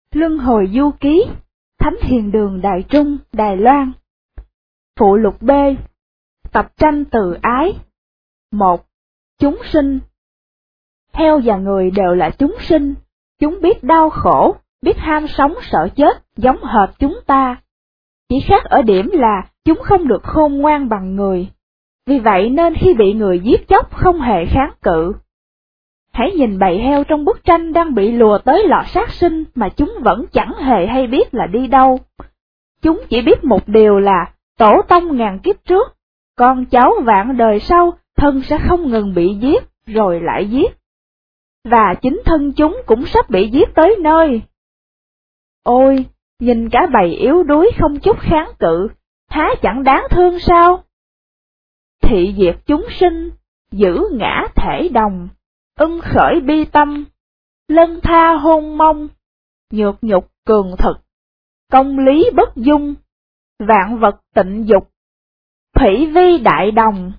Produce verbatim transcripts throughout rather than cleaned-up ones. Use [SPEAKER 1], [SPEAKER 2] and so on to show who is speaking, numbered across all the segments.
[SPEAKER 1] Luân hồi du ký, Thánh Hiền Đường Đại Trung, Đài Loan. Phụ lục B. Tập tranh từ ái. một. Chúng sinh. Heo và người đều là chúng sinh, chúng biết đau khổ, biết ham sống sợ chết, giống hệt chúng ta. Chỉ khác ở điểm là chúng không được khôn ngoan bằng người, vì vậy nên khi bị người giết chóc không hề kháng cự. Hãy nhìn bầy heo trong bức tranh đang bị lùa tới lò sát sinh mà chúng vẫn chẳng hề hay biết là đi đâu. Chúng chỉ biết một điều là tổ tông ngàn kiếp trước, con cháu vạn đời sau thân sẽ không ngừng bị giết rồi lại giết. Và chính thân chúng cũng sắp bị giết tới nơi. Ôi, nhìn cả bầy yếu đuối không chút kháng cự, há chẳng đáng thương sao? Thị diệt chúng sinh, giữ ngã thể đồng, ưng khởi bi tâm, lân tha hôn mong, nhược nhục cường thực, công lý bất dung, vạn vật tịnh dục, phỉ vi đại đồng.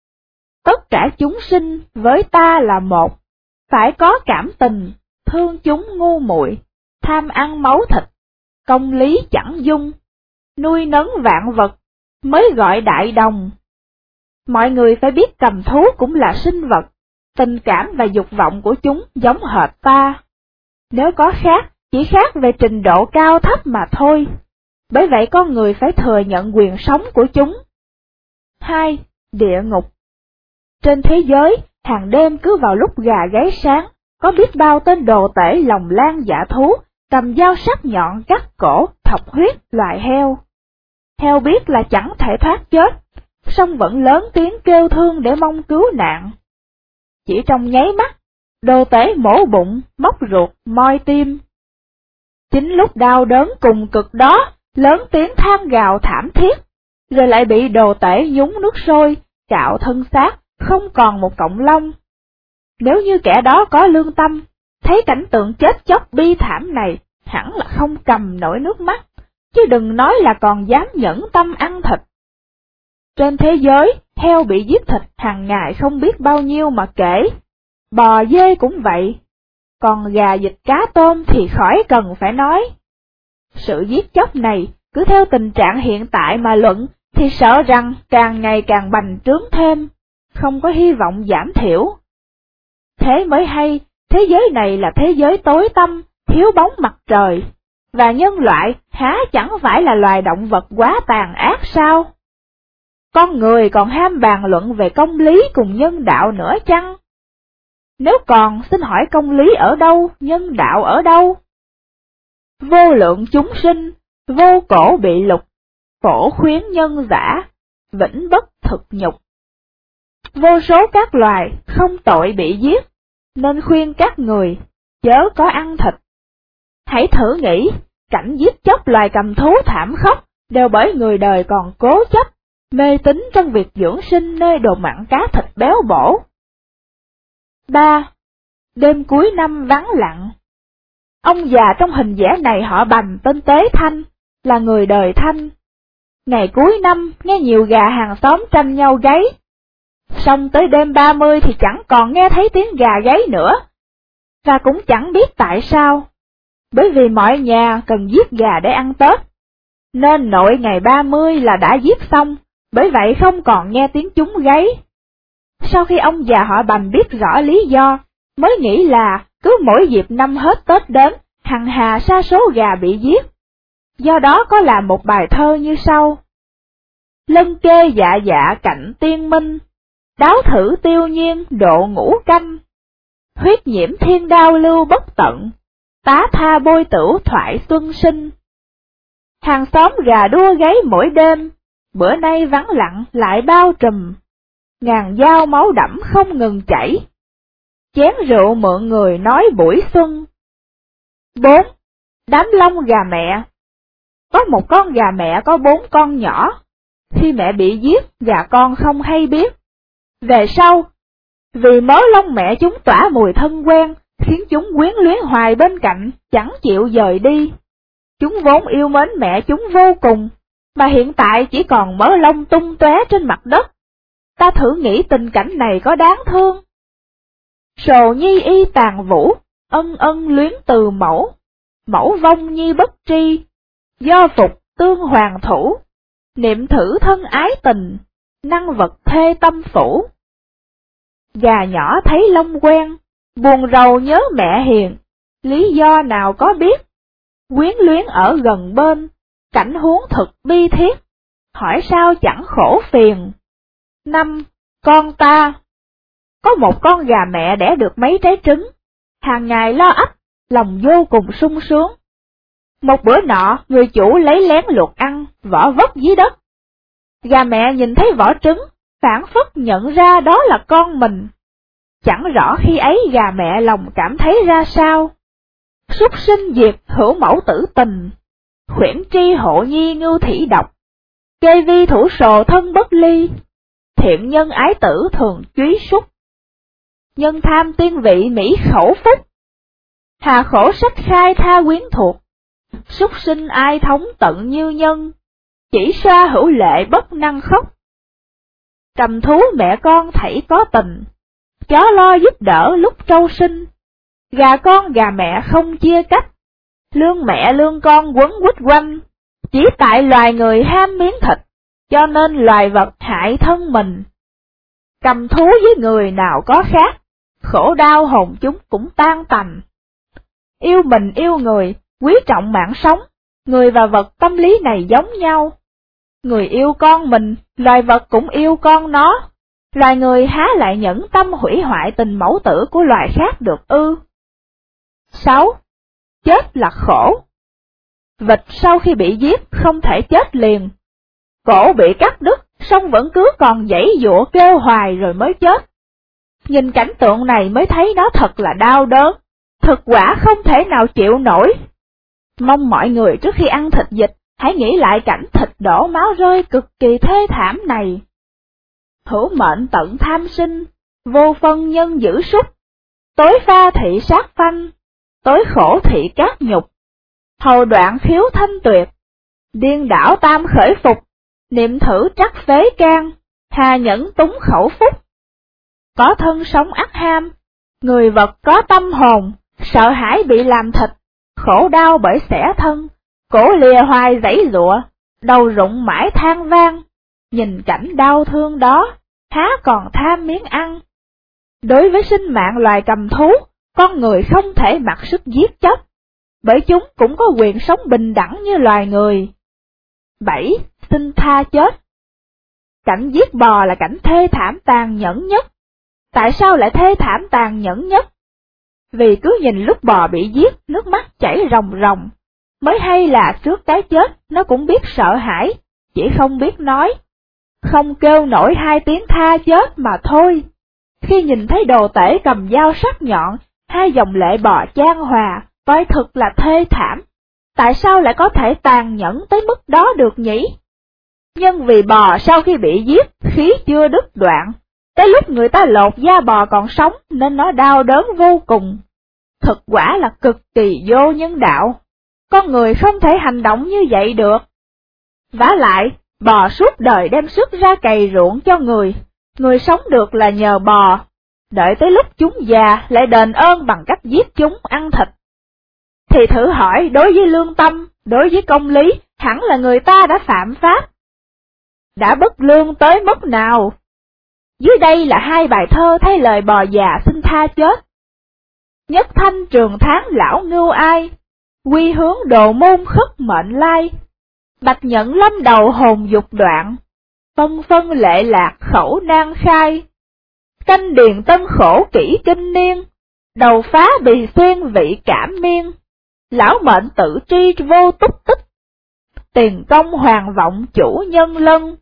[SPEAKER 1] Tất cả chúng sinh với ta là một, phải có cảm tình, thương chúng ngu muội, tham ăn máu thịt, công lý chẳng dung, nuôi nấng vạn vật, mới gọi đại đồng. Mọi người phải biết cầm thú cũng là sinh vật, tình cảm và dục vọng của chúng giống hệt ta. Nếu có khác, chỉ khác về trình độ cao thấp mà thôi. Bởi vậy con người phải thừa nhận quyền sống của chúng. hai. Địa ngục. Trên thế giới, hàng đêm cứ vào lúc gà gáy sáng, có biết bao tên đồ tể lòng lan dạ thú, cầm dao sắc nhọn cắt cổ, thọc huyết loài heo. Heo biết là chẳng thể thoát chết, song vẫn lớn tiếng kêu thương để mong cứu nạn. Chỉ trong nháy mắt, đồ tể mổ bụng, móc ruột, moi tim. Chính lúc đau đớn cùng cực đó, lớn tiếng than gào thảm thiết, rồi lại bị đồ tể nhúng nước sôi, cạo thân xác, không còn một cọng lông. Nếu như kẻ đó có lương tâm, thấy cảnh tượng chết chóc bi thảm này, hẳn là không cầm nổi nước mắt, chứ đừng nói là còn dám nhẫn tâm ăn thịt. Trên thế giới, heo bị giết thịt hàng ngày không biết bao nhiêu mà kể, bò dê cũng vậy, còn gà vịt cá tôm thì khỏi cần phải nói. Sự giết chóc này, cứ theo tình trạng hiện tại mà luận, thì sợ rằng càng ngày càng bành trướng thêm, không có hy vọng giảm thiểu. Thế mới hay, thế giới này là thế giới tối tăm, thiếu bóng mặt trời, và nhân loại há chẳng phải là loài động vật quá tàn ác sao? Con người còn ham bàn luận về công lý cùng nhân đạo nữa chăng? Nếu còn, xin hỏi công lý ở đâu, nhân đạo ở đâu? Vô lượng chúng sinh, vô cổ bị lục, phổ khuyến nhân giả, vĩnh bất thực nhục. Vô số các loài không tội bị giết, nên khuyên các người, chớ có ăn thịt. Hãy thử nghĩ, cảnh giết chóc loài cầm thú thảm khốc, đều bởi người đời còn cố chấp, mê tín trong việc dưỡng sinh nơi đồ mặn cá thịt béo bổ. ba. Đêm cuối năm vắng lặng. Ông già trong hình vẽ này họ Bành tên Tế Thanh, là người đời Thanh. Ngày cuối năm nghe nhiều gà hàng xóm tranh nhau gáy. Xong tới đêm ba mươi thì chẳng còn nghe thấy tiếng gà gáy nữa. Và cũng chẳng biết tại sao. Bởi vì mọi nhà cần giết gà để ăn Tết. Nên nội ngày ba mươi là đã giết xong, bởi vậy không còn nghe tiếng chúng gáy. Sau khi ông già họ Bành biết rõ lý do, mới nghĩ là cứ mỗi dịp năm hết Tết đến, hằng hà sa số gà bị giết. Do đó có làm một bài thơ như sau. Lân kê dạ dạ cạnh tiên minh, đáo thử tiêu nhiên độ ngũ canh. Huyết nhiễm thiên đao lưu bất tận, tá tha bôi tửu thoại xuân sinh. Hàng xóm gà đua gáy mỗi đêm, bữa nay vắng lặng lại bao trùm. Ngàn dao máu đẫm không ngừng chảy, chén rượu mượn người nói buổi xuân. bốn. Đám lông gà mẹ. Có một con gà mẹ có bốn con nhỏ. Khi mẹ bị giết, gà con không hay biết. Về sau, vì mớ lông mẹ chúng tỏa mùi thân quen, khiến chúng quyến luyến hoài bên cạnh, chẳng chịu dời đi. Chúng vốn yêu mến mẹ chúng vô cùng, mà hiện tại chỉ còn mớ lông tung tóe trên mặt đất. Ta thử nghĩ tình cảnh này có đáng thương. Sồ nhi y tàn vũ, ân ân luyến từ mẫu, mẫu vong nhi bất tri, do phục tương hoàng thủ, niệm thử thân ái tình, năng vật thê tâm phủ. Gà nhỏ thấy lông quen, buồn rầu nhớ mẹ hiền, lý do nào có biết, quyến luyến ở gần bên, cảnh huống thực bi thiết, hỏi sao chẳng khổ phiền. Năm, con ta. Có một con gà mẹ đẻ được mấy trái trứng, hàng ngày lo ấp, lòng vô cùng sung sướng. Một bữa nọ, người chủ lấy lén luộc ăn, vỏ vất dưới đất. Gà mẹ nhìn thấy vỏ trứng, phảng phất nhận ra đó là con mình. Chẳng rõ khi ấy gà mẹ lòng cảm thấy ra sao. Súc sinh diệt hữu mẫu tử tình, khuyển tri hộ nhi ngưu thủy độc, kê vi thủ sồ thân bất ly, thiện nhân ái tử thường chúy súc. Nhân tham tiên vị mỹ khẩu phúc, hà khổ sách khai tha quyến thuộc, súc sinh ai thống tận như nhân, chỉ xoa hữu lệ bất năng khóc. Cầm thú mẹ con thảy có tình, chó lo giúp đỡ lúc trâu sinh, gà con gà mẹ không chia cách, lương mẹ lương con quấn quýt quanh, chỉ tại loài người ham miếng thịt, cho nên loài vật hại thân mình. Cầm thú với người nào có khác, khổ đau hồn chúng cũng tan tành. Yêu mình yêu người, quý trọng mạng sống, người và vật tâm lý này giống nhau. Người yêu con mình, loài vật cũng yêu con nó, loài người há lại nhẫn tâm hủy hoại tình mẫu tử của loài khác được ư? Sáu. Chết là khổ. Vịt sau khi bị giết không thể chết liền. Cổ bị cắt đứt, song vẫn cứ còn giãy giụa kêu hoài rồi mới chết. Nhìn cảnh tượng này mới thấy nó thật là đau đớn, thực quả không thể nào chịu nổi. Mong mọi người trước khi ăn thịt vịt, hãy nghĩ lại cảnh thịt đổ máu rơi cực kỳ thê thảm này. Hữu mệnh tận tham sinh, vô phân nhân giữ súc, tối pha thị sát phanh, tối khổ thị cát nhục, hầu đoạn khiếu thanh tuyệt, điên đảo tam khởi phục, niệm thử trắc phế can, hà nhẫn túng khẩu phúc. Có thân sống ắt ham, người vật có tâm hồn, sợ hãi bị làm thịt, khổ đau bởi xẻ thân, cổ lìa hoài giãy giụa, đầu rụng mãi than vang. Nhìn cảnh đau thương đó, há còn tham miếng ăn. Đối với sinh mạng loài cầm thú, con người không thể mặc sức giết chóc, bởi chúng cũng có quyền sống bình đẳng như loài người. Bảy. Xin tha chết. Cảnh giết bò là cảnh thê thảm tàn nhẫn nhất. Tại sao lại thê thảm tàn nhẫn nhất? Vì cứ nhìn lúc bò bị giết, nước mắt chảy ròng ròng, mới hay là trước cái chết nó cũng biết sợ hãi, chỉ không biết nói. Không kêu nổi hai tiếng tha chết mà thôi. Khi nhìn thấy đồ tể cầm dao sắc nhọn, hai dòng lệ bò chan hòa, coi thực là thê thảm. Tại sao lại có thể tàn nhẫn tới mức đó được nhỉ? Nhưng vì bò sau khi bị giết, khí chưa đứt đoạn, tới lúc người ta lột da bò còn sống nên nó đau đớn vô cùng. Thực quả là cực kỳ vô nhân đạo. Con người không thể hành động như vậy được. Vả lại, bò suốt đời đem sức ra cày ruộng cho người, người sống được là nhờ bò, đợi tới lúc chúng già lại đền ơn bằng cách giết chúng ăn thịt. Thì thử hỏi đối với lương tâm, đối với công lý, hẳn là người ta đã phạm pháp. Đã bất lương tới mức nào? Dưới đây là hai bài thơ thay lời bò già xin tha chết. Nhất thanh trường tháng lão ngưu ai, quy hướng đồ môn khất mệnh lai, bạch nhận lâm đầu hồn dục đoạn, phân phân lệ lạc khẩu nan khai. Canh điền tân khổ kỹ kinh niên, đầu phá bì xuyên vị cảm miên, lão mệnh tự tri vô túc tích, tiền công hoàng vọng chủ nhân lân.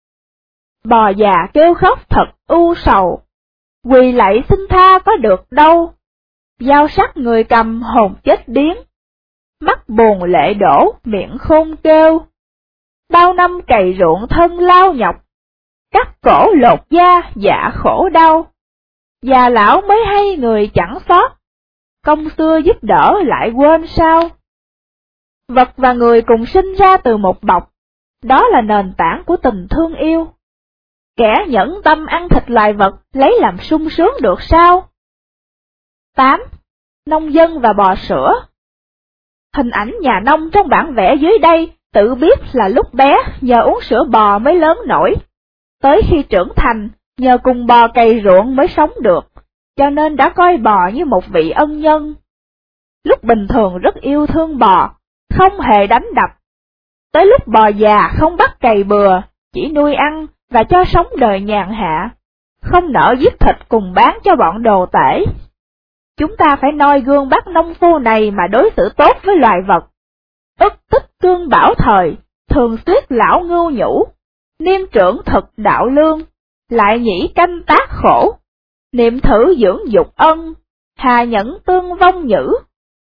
[SPEAKER 1] Bò già kêu khóc thật u sầu, quỳ lạy xin tha có được đâu, dao sắc người cầm hồn chết điếng, mắt buồn lệ đổ miệng khôn kêu. Bao năm cày ruộng thân lao nhọc, cắt cổ lột da dạ khổ đau, già lão mới hay người chẳng xót, công xưa giúp đỡ lại quên sao. Vật và người cùng sinh ra từ một bọc, đó là nền tảng của tình thương yêu. Kẻ nhẫn tâm ăn thịt loài vật lấy làm sung sướng được sao? Tám. Nông dân và bò sữa. Hình ảnh nhà nông trong bản vẽ dưới đây tự biết là lúc bé nhờ uống sữa bò mới lớn nổi. Tới khi trưởng thành, nhờ cùng bò cày ruộng mới sống được, cho nên đã coi bò như một vị ân nhân. Lúc bình thường rất yêu thương bò, không hề đánh đập. Tới lúc bò già không bắt cày bừa, chỉ nuôi ăn và cho sống đời nhàn hạ, không nỡ giết thịt cùng bán cho bọn đồ tể. Chúng ta phải noi gương bác nông phu này mà đối xử tốt với loài vật. Ức tích cương bảo thời, thường tuyết lão ngưu nhũ, niêm trưởng thực đạo lương, lại nhĩ canh tác khổ, niệm thử dưỡng dục ân, hà nhẫn tương vong nhữ.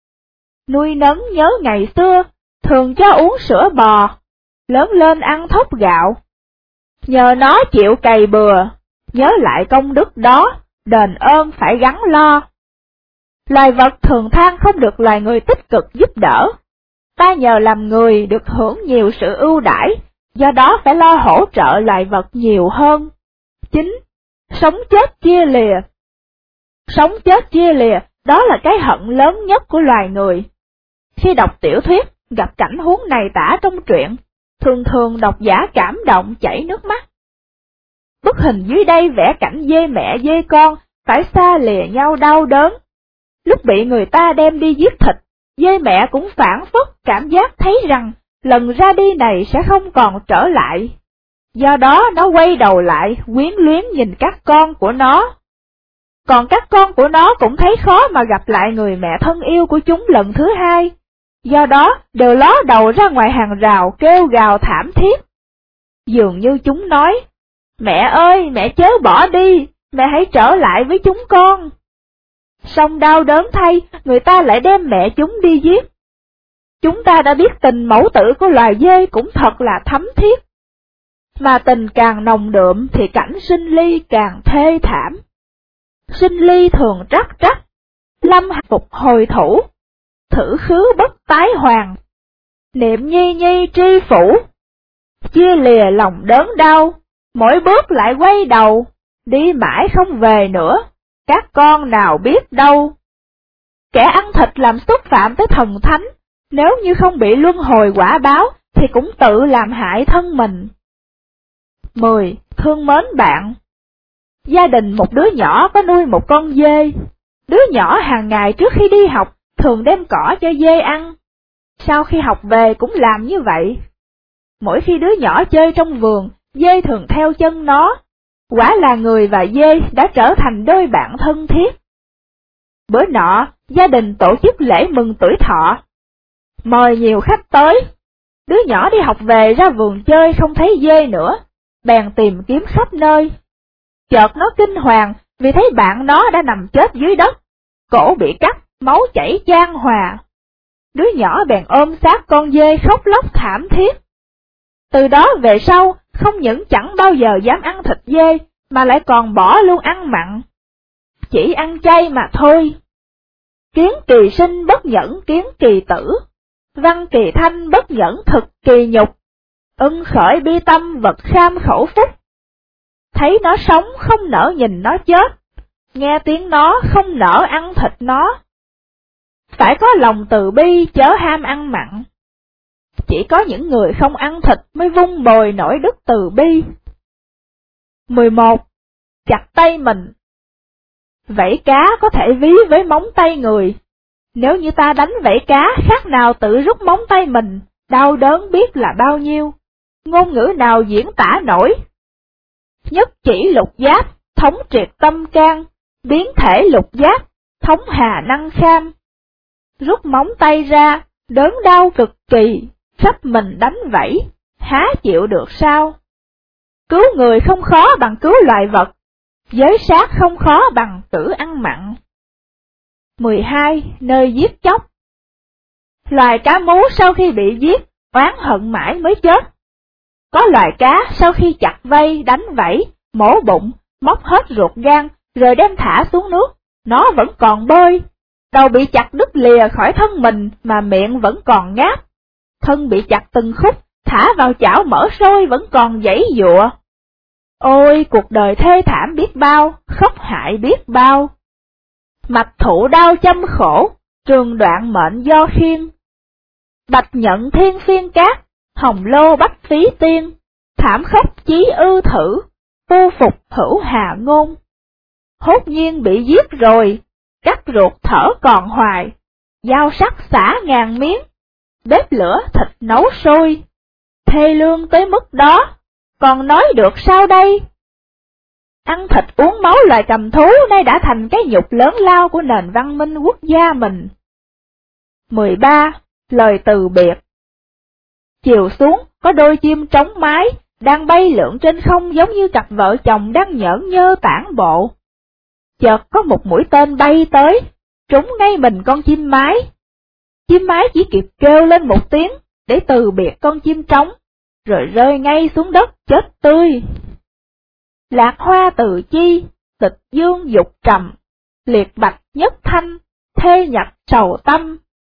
[SPEAKER 1] Nuôi nấng nhớ ngày xưa, thường cho uống sữa bò, lớn lên ăn thóc gạo. Nhờ nó chịu cày bừa, nhớ lại công đức đó, đền ơn phải gắn lo. Loài vật thường than không được loài người tích cực giúp đỡ. Ta nhờ làm người được hưởng nhiều sự ưu đãi, do đó phải lo hỗ trợ loài vật nhiều hơn. Chín. Sống chết chia lìa. Sống chết chia lìa, đó là cái hận lớn nhất của loài người. Khi đọc tiểu thuyết, gặp cảnh huống này tả trong truyện, thường thường độc giả cảm động chảy nước mắt. Bức hình dưới đây vẽ cảnh dê mẹ dê con phải xa lìa nhau đau đớn. Lúc bị người ta đem đi giết thịt, dê mẹ cũng phản phất cảm giác thấy rằng lần ra đi này sẽ không còn trở lại. Do đó nó quay đầu lại quyến luyến nhìn các con của nó. Còn các con của nó cũng thấy khó mà gặp lại người mẹ thân yêu của chúng lần thứ hai. Do đó đều ló đầu ra ngoài hàng rào kêu gào thảm thiết. Dường như chúng nói, mẹ ơi, mẹ chớ bỏ đi, mẹ hãy trở lại với chúng con. Song đau đớn thay, người ta lại đem mẹ chúng đi giết. Chúng ta đã biết tình mẫu tử của loài dê cũng thật là thấm thiết. Mà tình càng nồng đượm thì cảnh sinh ly càng thê thảm. Sinh ly thường trắc trắc, lâm phục hồi thủ, thử khứ bất tái hoàng. Niệm nhi nhi tri phủ, chia lìa lòng đớn đau, mỗi bước lại quay đầu, đi mãi không về nữa, các con nào biết đâu. Kẻ ăn thịt làm xúc phạm tới thần thánh, nếu như không bị luân hồi quả báo, thì cũng tự làm hại thân mình. Mười. Thương mến bạn. Gia đình một đứa nhỏ có nuôi một con dê. Đứa nhỏ hàng ngày trước khi đi học, thường đem cỏ cho dê ăn. Sau khi học về cũng làm như vậy. Mỗi khi đứa nhỏ chơi trong vườn, dê thường theo chân nó. Quả là người và dê đã trở thành đôi bạn thân thiết. Bữa nọ, gia đình tổ chức lễ mừng tuổi thọ. Mời nhiều khách tới. Đứa nhỏ đi học về ra vườn chơi không thấy dê nữa, bèn tìm kiếm khắp nơi. Chợt nó kinh hoàng vì thấy bạn nó đã nằm chết dưới đất, cổ bị cắt, máu chảy chan hòa. Đứa nhỏ bèn ôm xác con dê khóc lóc thảm thiết. Từ đó về sau, không những chẳng bao giờ dám ăn thịt dê, mà lại còn bỏ luôn ăn mặn. Chỉ ăn chay mà thôi. Kiến kỳ sinh bất nhẫn kiến kỳ tử, văn kỳ thanh bất nhẫn thực kỳ nhục, ưng khởi bi tâm vật kham khẩu phúc. Thấy nó sống không nỡ nhìn nó chết, nghe tiếng nó không nỡ ăn thịt nó. Phải có lòng từ bi chớ ham ăn mặn. Chỉ có những người không ăn thịt mới vun bồi nổi đức từ bi. Mười một. Chặt tay mình. Vảy cá có thể ví với móng tay người. Nếu như ta đánh vảy cá khác nào tự rút móng tay mình, đau đớn biết là bao nhiêu. Ngôn ngữ nào diễn tả nổi. Nhất chỉ lục giáp, thống triệt tâm can, biến thể lục giáp, thống hà năng kham. Rút móng tay ra, đớn đau cực kỳ, khắp mình đánh vẫy, há chịu được sao? Cứu người không khó bằng cứu loài vật, giới sát không khó bằng tử ăn mặn. Mười hai. Nơi giết chóc. Loài cá mú sau khi bị giết, oán hận mãi mới chết. Có loài cá sau khi chặt vây, đánh vẫy, mổ bụng, móc hết ruột gan, rồi đem thả xuống nước, nó vẫn còn bơi. Đầu bị chặt đứt lìa khỏi thân mình mà miệng vẫn còn ngáp. Thân bị chặt từng khúc, thả vào chảo mỡ sôi vẫn còn giãy giụa. Ôi, cuộc đời thê thảm biết bao, khốc hại biết bao. Mạch thụ đau châm khổ, trường đoạn mệnh do khiên. Bạch nhận thiên phiên cát, hồng lô bách phí tiên, thảm khốc chí ư thử, phu phục hữu hà ngôn. Hốt nhiên bị giết rồi, cắt ruột thở còn hoài, dao sắc xả ngàn miếng, bếp lửa thịt nấu sôi. Thê lương tới mức đó, còn nói được sao đây? Ăn thịt uống máu loài cầm thú nay đã thành cái nhục lớn lao của nền văn minh quốc gia mình. mười ba. Lời từ biệt. Chiều xuống, có đôi chim trống mái, đang bay lượn trên không giống như cặp vợ chồng đang nhởn nhơ tản bộ. Chợt có một mũi tên bay tới, trúng ngay mình con chim mái. Chim mái chỉ kịp kêu lên một tiếng để từ biệt con chim trống, rồi rơi ngay xuống đất chết tươi. Lạc hoa từ chi, tịch dương dục trầm, liệt bạch nhất thanh, thê nhật sầu tâm.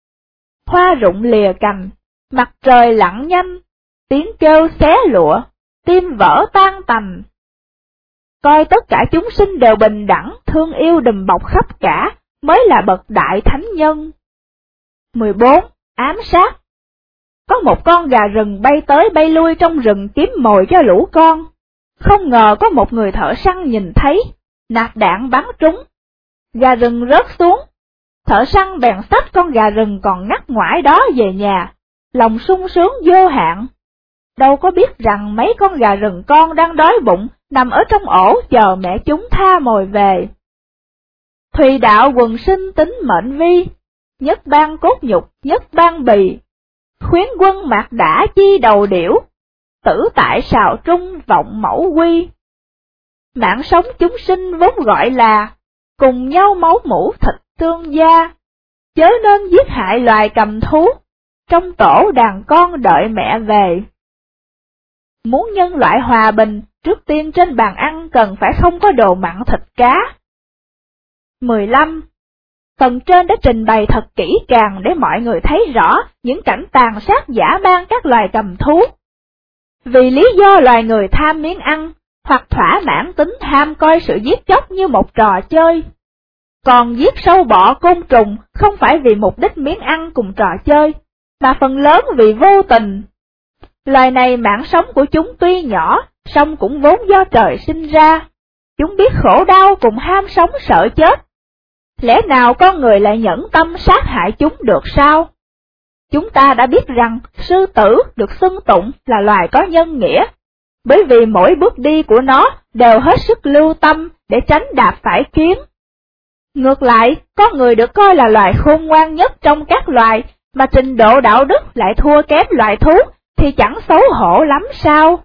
[SPEAKER 1] Hoa rụng lìa cành, mặt trời lặn nhanh, tiếng kêu xé lụa, tim vỡ tan tành. Coi tất cả chúng sinh đều bình đẳng, thương yêu đùm bọc khắp cả, mới là bậc đại thánh nhân. mười bốn. Ám sát. Có một con gà rừng bay tới bay lui trong rừng kiếm mồi cho lũ con. Không ngờ có một người thợ săn nhìn thấy, nạp đạn bắn trúng. Gà rừng rớt xuống. Thợ săn bèn xách con gà rừng còn ngắt ngoải đó về nhà, lòng sung sướng vô hạn. Đâu có biết rằng mấy con gà rừng con đang đói bụng, nằm ở trong ổ chờ mẹ chúng tha mồi về. Thùy đạo quần sinh tính mệnh vi, nhất ban cốt nhục, nhất ban bì. Khuyến quân mạc đã chi đầu điểu, tử tại sào trung vọng mẫu quy. Mạng sống chúng sinh vốn gọi là, cùng nhau máu mủ thịt tương gia, chớ nên giết hại loài cầm thú, trong tổ đàn con đợi mẹ về. Muốn nhân loại hòa bình, trước tiên trên bàn ăn cần phải không có đồ mặn thịt cá. mười lăm. Phần trên đã trình bày thật kỹ càng để mọi người thấy rõ những cảnh tàn sát dã man các loài cầm thú. Vì lý do loài người tham miếng ăn, hoặc thỏa mãn tính ham coi sự giết chóc như một trò chơi. Còn giết sâu bọ côn trùng không phải vì mục đích miếng ăn cùng trò chơi, mà phần lớn vì vô tình. Loài này mạng sống của chúng tuy nhỏ, song cũng vốn do trời sinh ra. Chúng biết khổ đau cùng ham sống sợ chết. Lẽ nào con người lại nhẫn tâm sát hại chúng được sao? Chúng ta đã biết rằng sư tử được xưng tụng là loài có nhân nghĩa, bởi vì mỗi bước đi của nó đều hết sức lưu tâm để tránh đạp phải kiến. Ngược lại, con người được coi là loài khôn ngoan nhất trong các loài, mà trình độ đạo đức lại thua kém loài thú, thì chẳng xấu hổ lắm sao?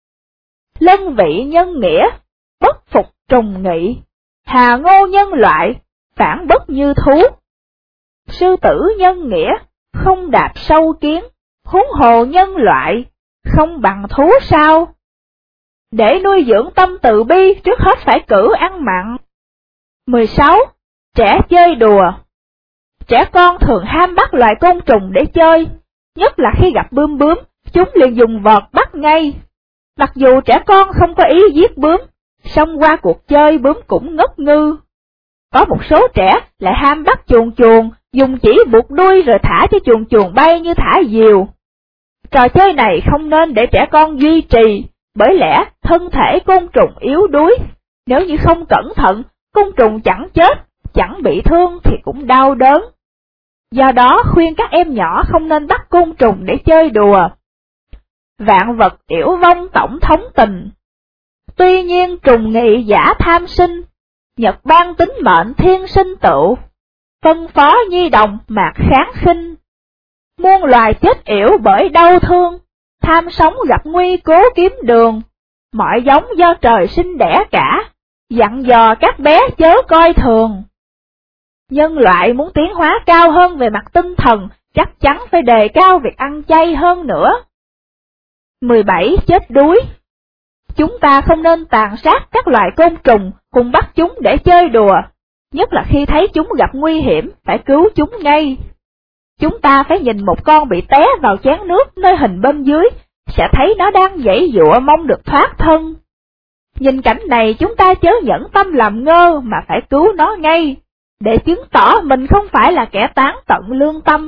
[SPEAKER 1] Lân vị nhân nghĩa, bất phục trùng nghị, hà ngô nhân loại, phản bất như thú. Sư tử nhân nghĩa, không đạp sâu kiến, huống hồ nhân loại, không bằng thú sao? Để nuôi dưỡng tâm từ bi trước hết phải cử ăn mặn. mười sáu. Trẻ chơi đùa. Trẻ con thường ham bắt loài côn trùng để chơi, nhất là khi gặp bướm bướm, chúng liền dùng vợt bắt ngay. Mặc dù trẻ con không có ý giết bướm, song qua cuộc chơi bướm cũng ngất ngư. Có một số trẻ lại ham bắt chuồn chuồn, dùng chỉ buộc đuôi rồi thả cho chuồn chuồn bay như thả diều. Trò chơi này không nên để trẻ con duy trì, bởi lẽ thân thể côn trùng yếu đuối. Nếu như không cẩn thận, côn trùng chẳng chết, chẳng bị thương thì cũng đau đớn. Do đó khuyên các em nhỏ không nên bắt côn trùng để chơi đùa. Vạn vật yểu vong tổng thống tình. Tuy nhiên trùng nghị giả tham sinh, nhật ban tính mệnh thiên sinh tựu. Phân phó nhi đồng mạc kháng khinh. Muôn loài chết yểu bởi đau thương, tham sống gặp nguy cố kiếm đường. Mọi giống do trời sinh đẻ cả, dặn dò các bé chớ coi thường. Nhân loại muốn tiến hóa cao hơn về mặt tinh thần, chắc chắn phải đề cao việc ăn chay hơn nữa. mười bảy. Chết đuối. Chúng ta không nên tàn sát các loài côn trùng cùng bắt chúng để chơi đùa, nhất là khi thấy chúng gặp nguy hiểm, phải cứu chúng ngay. Chúng ta phải nhìn một con bị té vào chén nước nơi hình bên dưới, sẽ thấy nó đang giãy giụa mong được thoát thân. Nhìn cảnh này chúng ta chớ nhẫn tâm làm ngơ mà phải cứu nó ngay, để chứng tỏ mình không phải là kẻ tán tận lương tâm,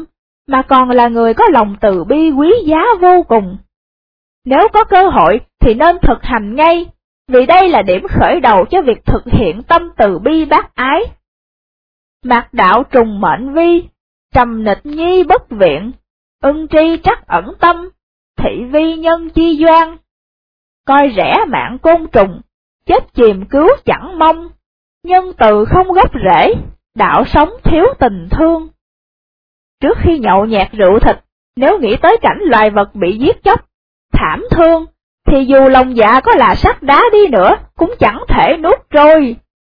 [SPEAKER 1] mà còn là người có lòng từ bi quý giá vô cùng. Nếu có cơ hội thì nên thực hành ngay, vì đây là điểm khởi đầu cho việc thực hiện tâm từ bi bác ái. Mạc đạo trùng mệnh vi, trầm nịch nhi bất viện, ưng tri trắc ẩn tâm, thị vi nhân chi doan. Coi rẻ mạng côn trùng, chết chìm cứu chẳng mong, nhân từ không gốc rễ, đạo sống thiếu tình thương. Trước khi nhậu nhẹt rượu thịt, nếu nghĩ tới cảnh loài vật bị giết chóc, thảm thương, thì dù lòng dạ có là sắt đá đi nữa, cũng chẳng thể nuốt trôi.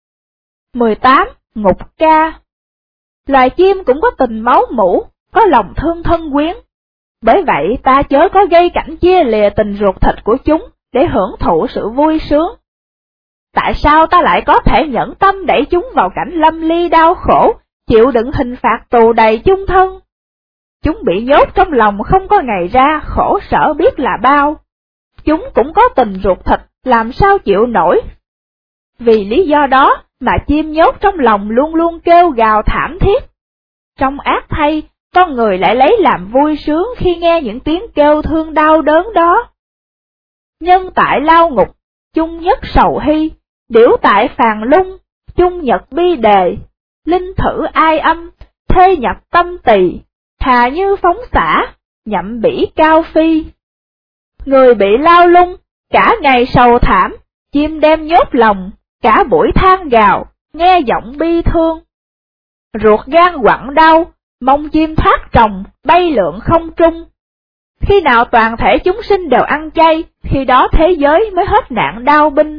[SPEAKER 1] mười tám. Ngục ca. Loài chim cũng có tình máu mủ, có lòng thương thân quyến. Bởi vậy ta chớ có gây cảnh chia lìa tình ruột thịt của chúng để hưởng thụ sự vui sướng. Tại sao ta lại có thể nhẫn tâm đẩy chúng vào cảnh lâm ly đau khổ, chịu đựng hình phạt tù đầy chung thân? Chúng bị nhốt trong lòng không có ngày ra, khổ sở biết là bao. Chúng cũng có tình ruột thịt, làm sao chịu nổi? Vì lý do đó mà chim nhốt trong lòng luôn luôn kêu gào thảm thiết. Trong ác thay, con người lại lấy làm vui sướng khi nghe những tiếng kêu thương đau đớn đó. Nhân tại lao ngục, chung nhất sầu hy, điểu tại phàn lung, chung nhật bi đề, linh thử ai âm, thê nhập tâm tỳ, thà như phóng xả, nhậm bỉ cao phi. Người bị lao lung, cả ngày sầu thảm, chim đem nhốt lòng, cả buổi than gào, nghe giọng bi thương. Ruột gan quặn đau, mong chim thoát trồng, bay lượn không trung. Khi nào toàn thể chúng sinh đều ăn chay, khi đó thế giới mới hết nạn đau binh.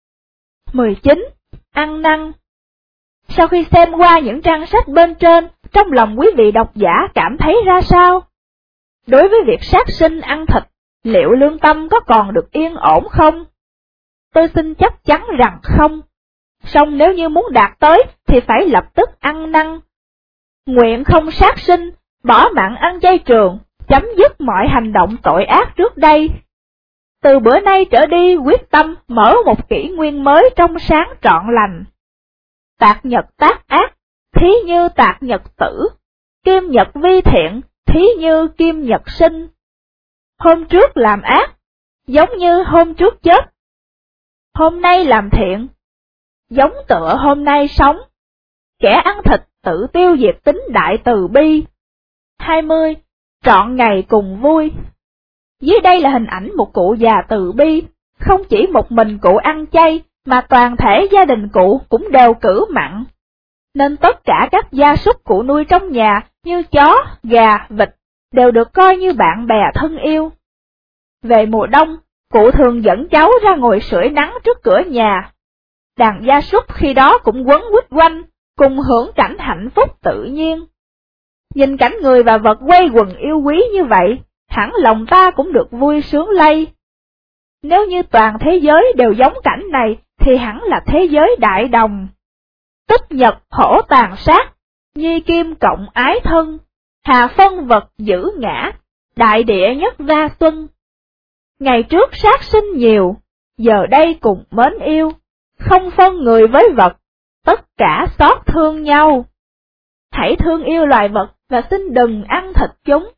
[SPEAKER 1] mười chín. Ăn năn. Sau khi xem qua những trang sách bên trên, trong lòng quý vị độc giả cảm thấy ra sao? Đối với việc sát sinh ăn thịt, liệu lương tâm có còn được yên ổn không? Tôi xin chắc chắn rằng không. Song nếu như muốn đạt tới thì phải lập tức ăn năn. Nguyện không sát sinh, bỏ mạng ăn chay trường, chấm dứt mọi hành động tội ác trước đây. Từ bữa nay trở đi quyết tâm mở một kỷ nguyên mới trong sáng trọn lành. Tạc nhật tác ác, thí như tạc nhật tử, kim nhật vi thiện, thí như kim nhật sinh. Hôm trước làm ác, giống như hôm trước chết. Hôm nay làm thiện, giống tựa hôm nay sống. Kẻ ăn thịt tự tiêu diệt tính đại từ bi. hai mươi. Trọn ngày cùng vui. Dưới đây là hình ảnh một cụ già từ bi, không chỉ một mình cụ ăn chay, mà toàn thể gia đình cụ cũng đều cử mặn. Nên tất cả các gia súc cụ nuôi trong nhà như chó, gà, vịt đều được coi như bạn bè thân yêu. Về mùa đông, cụ thường dẫn cháu ra ngồi sưởi nắng trước cửa nhà. Đàn gia súc khi đó cũng quấn quýt quanh, cùng hưởng cảnh hạnh phúc tự nhiên. Nhìn cảnh người và vật quây quần yêu quý như vậy, hẳn lòng ta cũng được vui sướng lây. Nếu như toàn thế giới đều giống cảnh này, thì hẳn là thế giới đại đồng. Tích nhật hổ tàn sát, nhi kim cộng ái thân, hà phân vật giữ ngã, đại địa nhất ra xuân. Ngày trước sát sinh nhiều, giờ đây cùng mến yêu, không phân người với vật, tất cả xót thương nhau. Hãy thương yêu loài vật và xin đừng ăn thịt chúng.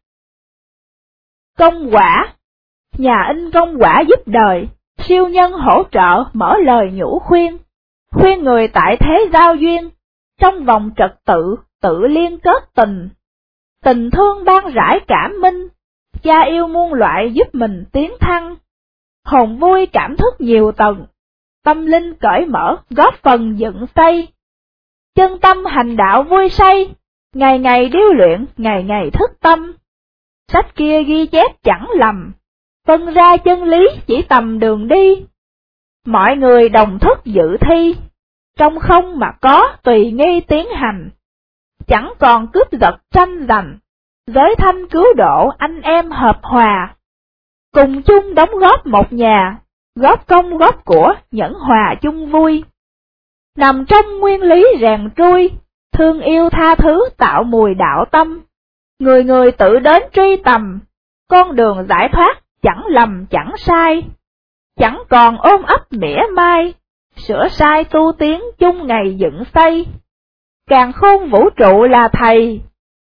[SPEAKER 1] Công quả. Nhà in công quả giúp đời, siêu nhân hỗ trợ mở lời nhủ khuyên, khuyên người tại thế giao duyên, trong vòng trật tự, tự liên kết tình. Tình thương ban rải cảm minh, cha yêu muôn loại giúp mình tiến thăng. Hồn vui cảm thức nhiều tầng, tâm linh cởi mở góp phần dựng xây. Chân tâm hành đạo vui say, ngày ngày điêu luyện, ngày ngày thức tâm. Sách kia ghi chép chẳng lầm, phân ra chân lý chỉ tầm đường đi. Mọi người đồng thức dự thi, trong không mà có tùy nghi tiến hành. Chẳng còn cướp giật tranh giành, giới thanh cứu độ anh em hợp hòa. Cùng chung đóng góp một nhà, góp công góp của nhẫn hòa chung vui. Nằm trong nguyên lý rèn trui, thương yêu tha thứ tạo mùi đạo tâm. Người người tự đến truy tầm, con đường giải thoát chẳng lầm chẳng sai. Chẳng còn ôm ấp mỉa mai, sửa sai tu tiến chung ngày dựng xây. Càn khôn vũ trụ là thầy,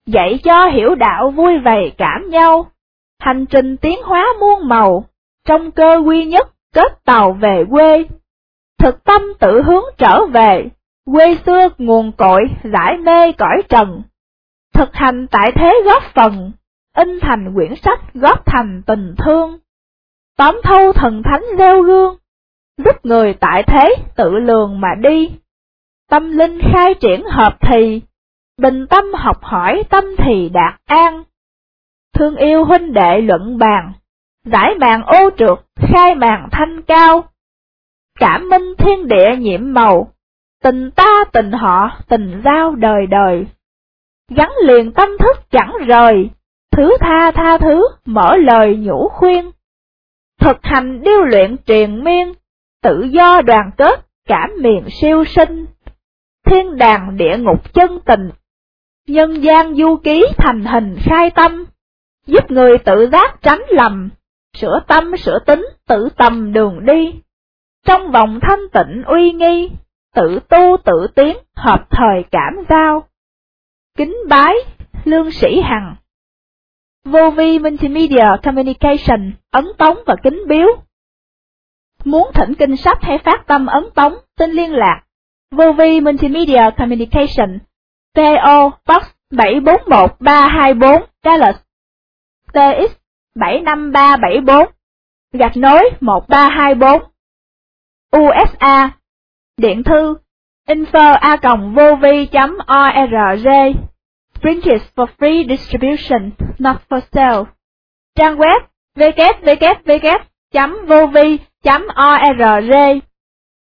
[SPEAKER 1] dạy cho hiểu đạo vui vầy cảm nhau, hành trình tiến hóa muôn màu, trong cơ quy nhất kết tàu về quê. Thực tâm tự hướng trở về, quê xưa nguồn cội giải mê cõi trần. Thực hành tại thế góp phần, in thành quyển sách góp thành tình thương. Tóm thâu thần thánh gieo gương, giúp người tại thế tự lường mà đi. Tâm linh khai triển hợp thì, bình tâm học hỏi tâm thì đạt an. Thương yêu huynh đệ luận bàn, giải màn ô trượt khai màn thanh cao. Cảm minh thiên địa nhiệm màu, tình ta tình họ tình giao đời đời. Gắn liền tâm thức chẳng rời, thứ tha tha thứ mở lời nhủ khuyên. Thực hành điêu luyện triền miên, tự do đoàn kết cảm miền siêu sinh. Thiên đàng địa ngục chân tình, nhân gian du ký thành hình khai tâm. Giúp người tự giác tránh lầm, sửa tâm sửa tính tự tầm đường đi. Trong vòng thanh tịnh uy nghi, tự tu tự tiến hợp thời cảm giao. Kính bái Lương Sĩ Hằng. Vô Vi Multimedia Communication ấn tống và kính biếu. Muốn thỉnh kinh sách hay phát tâm ấn tống, xin liên lạc Vô Vi Multimedia Communication, pê ô Box bảy bốn một ba hai bốn Dallas, tê ích bảy năm ba bảy bốn, gạch nối một ba hai bốn, u ét a, điện thư info a còng vovi chấm org, printed for free distribution, not for sale. Trang web w w w chấm vovi chấm org.